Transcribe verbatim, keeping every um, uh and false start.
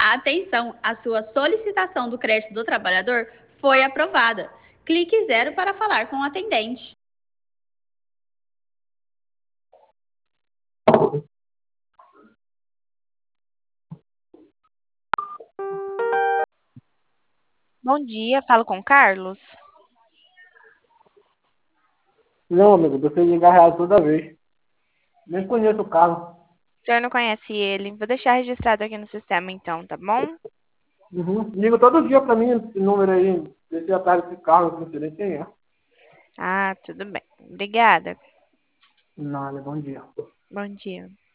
Atenção, a sua solicitação do crédito do trabalhador foi aprovada. Clique zero para falar com o atendente. Bom dia, falo com o Carlos. Não, amigo, você ligar real toda vez. Nem conheço o carro. O senhor não conhece ele? Vou deixar registrado aqui no sistema então, tá bom? Uhum. Liga todo dia pra mim esse número aí. Esse atrás desse carro, não sei nem quem é. Ah, tudo bem. Obrigada. Nada, bom dia. Bom dia.